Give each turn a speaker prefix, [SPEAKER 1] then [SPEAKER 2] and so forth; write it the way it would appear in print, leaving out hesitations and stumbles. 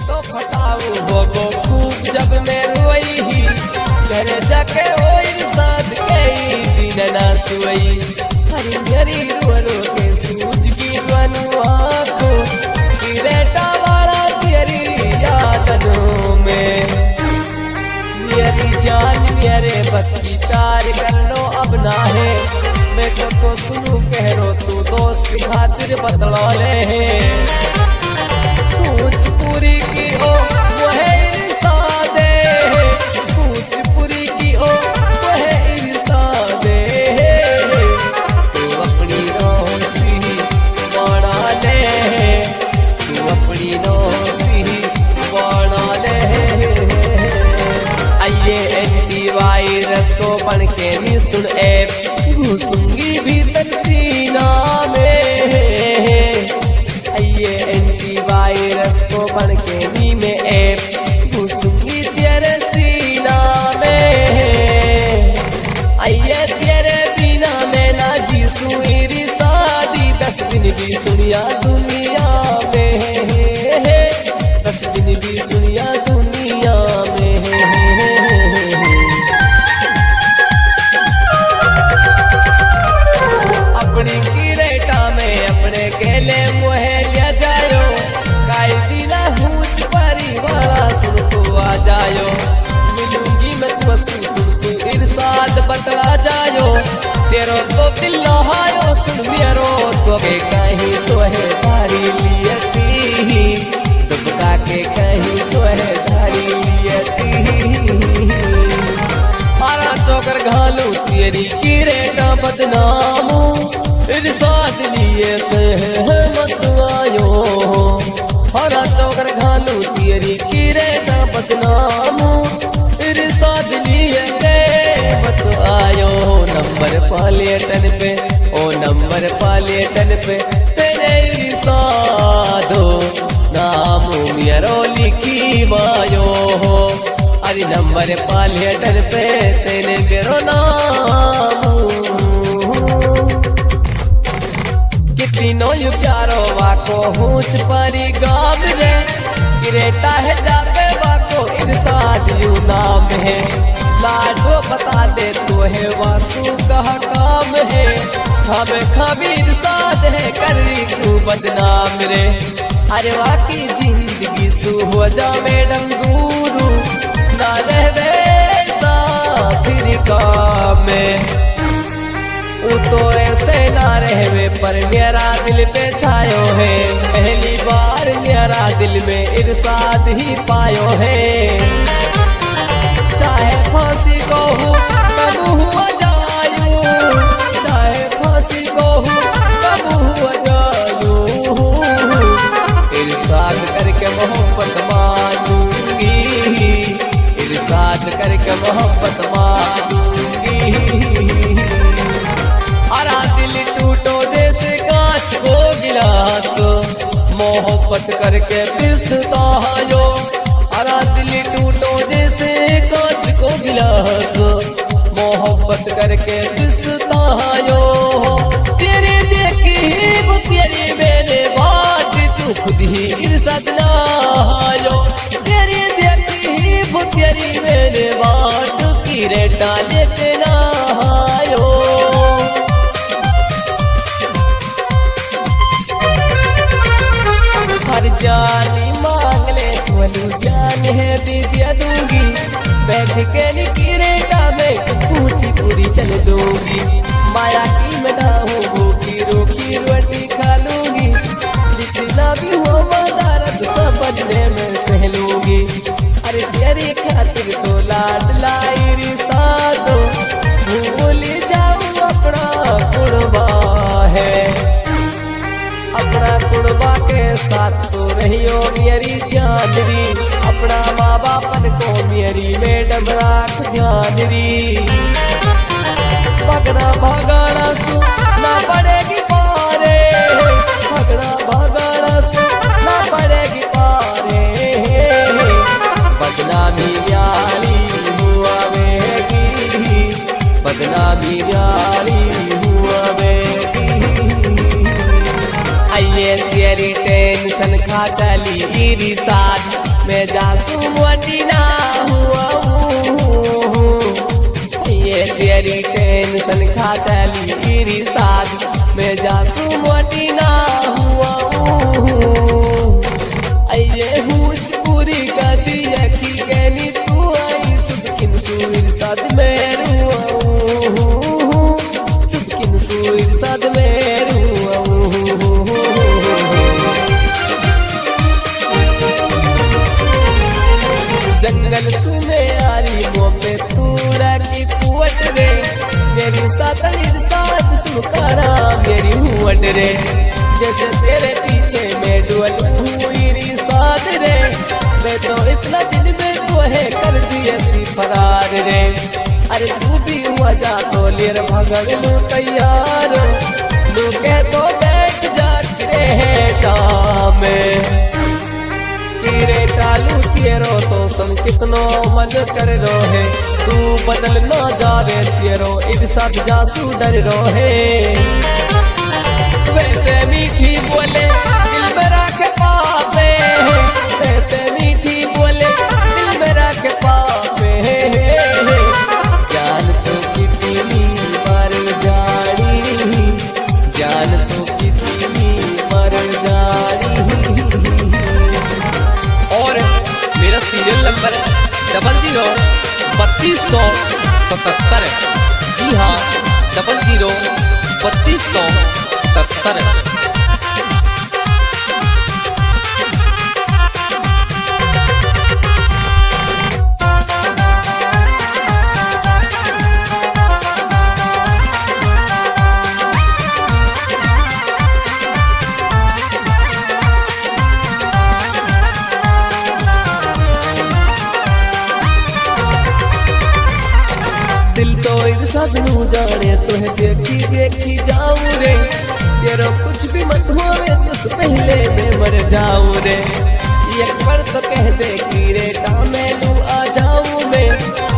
[SPEAKER 1] तो फटाऊ होगो खूब जब मैं रोई ही घर जाके ओई साथ कई दिन ना सोई हरी हरी रो रो के सूझ की बनु आँखों किरेटा वाला तेरी यादनों में मेरी जान मेरे बस की तार कर लो अब ना है मैं तो सुनू कह रो तू दोस्त खातिर बतला ले पूछ पूरी की ओ वो है इरसादे पूछ पूरी की ओ वो है इरसादे तू अपनी नौसी बना ले तू अपनी नौसी बना ले आइए एंटीवायरस को पढ़ के नहीं सुन ऐप घुसूंगी भीतर सीना में आइए एंटीवायरस को पढ़ के नी में ऐप घुसूंगी तेरे सीना में आइए तेरे बिना मैं ना जी सुनी शादी 10 दिन भी सुनिया दुनिया में 10 दिन भी सुनिया दुनिया में अपनी किरेटा में अपने केले मुहे लिया जायो काई दिला हूच परी वाला सुन तू आ जायो मिलूंगी मैं तू सुन तू इरसाद बतला जायो तेरो तो दिल लहायो सुन मेरो तो के कहीं तो है धारी लियती दुबका के कहीं तो है धारी लियती आरा चौकर घालू तेरी किरेटा बदनामू इरसाद लिए मत आयो हरा चौकर घालू तेरी किरेटा बदनामू इरसाद लिए मत आयो नंबर पालेटन पे ओ नंबर पालेटन पे तेरे इरसादो नाम मेरो लिखी मायो अरे नंबर पालेटन पे तेरे मेरो नाम तीनों यू प्यारो वाको हूच परी गाम रे किरेटा है जाके वाको इरसाद यू नाम है लाडो बता दे तो है वासु कहा काम है हमें खबी इरसाद है करी तू बदनाम रे अरे वाकी जिंदगी सु हो जा मैडम दूरू ना रहवे फिर काम में तो ऐसे ना रहवे पर मेरा दिल पे छायो है पहली बार मेरा दिल में इरसाद ही पायो है चाहे फांसी को हूँ कब हुआ जायूं चाहे फांसी को हूँ कब हुआ जायूं इरसाद करके मोहब्बत मानूंगी इरसाद करके मोहब्बत मानूंगी अरा दिल टूटो जैसे कांच को गिलास मोहब्बत करके पिसता यो अरा दिल टूटो जैसे कांच को गिलास मोहब्बत करके पिसता यो तेरे देखी तेरी मेरे बात तू खुद ही इरसाद ना आयो तेरी देखी तेरी मेरे बात किरेटा लेते ना आयो हर जानी मांग ले तू जान है दीदिया दूंगी बैठ के किरेटा में पूछी पूरी चल दूंगी माया की मैं ना हूँ भूखी रोखी रोटी खा लूंगी जितना भी हो मदारत समझने में सह लूंगी अरे तेरी खातिर तो लाड लाई रिसादो भूल जाऊँ अपना कुर्बा है अपना कुर्बा के साथ तो रहियो मेरी जान अपना माँ बापन को मेरी मैडम राख ध्यान पकड़ा भागाड़ा सु ना पड़ेगी पारे पकड़ा भागाड़ा सु ना पड़ेगी पारे बदनामी न्यारी हुआ बेगी बदनामी न्यारी हुआ बेगी आइए तेरी टेंशन खा चली इरसाद मैं जासू मोटी ना हुआ ये तेरी टेंशन खा चली इरी शादी मैं जासू मोटी ना हुआ ये हुच पूरी कर दिया कि कहनी तू आई सुबकिन सुर साद में सुबकिन सुर साद में जंगल सुने आरी मोपे तूरा की कुवट रे मेरी सातनीर साथ सुकारा मेरी हुवट रे जैसे तेरे पीछे मैं डुअल हुई साथ रे मैं तो इतना दिन में तो है कर दिए थी फरार रे अरे तू भी हुआ जा तो लेर भगड़ लू तैयार लू के तो बैठ जा क्रेटा में तेरे टालू तेरो तो सन कितनो मन कर रो है तू बदल ना जावे तेरो एक साथ जासू डर रो है वैसे मीठी बोले दिल में रख पापे वैसे मीठी बोले दिल में रख पापे जान तो कितनी मर जानी जान तो कितनी मर जानी
[SPEAKER 2] मेरा सीरियल नंबर 003277। जी हाँ 003277।
[SPEAKER 1] सदनू जाने तुम्हें देखी देखी जाऊं रे तेरो कुछ भी मत होवे तुझ पहले मैं मर जाऊं रे एक बार तो कह दे कि रे मैं लू आ जाऊं मैं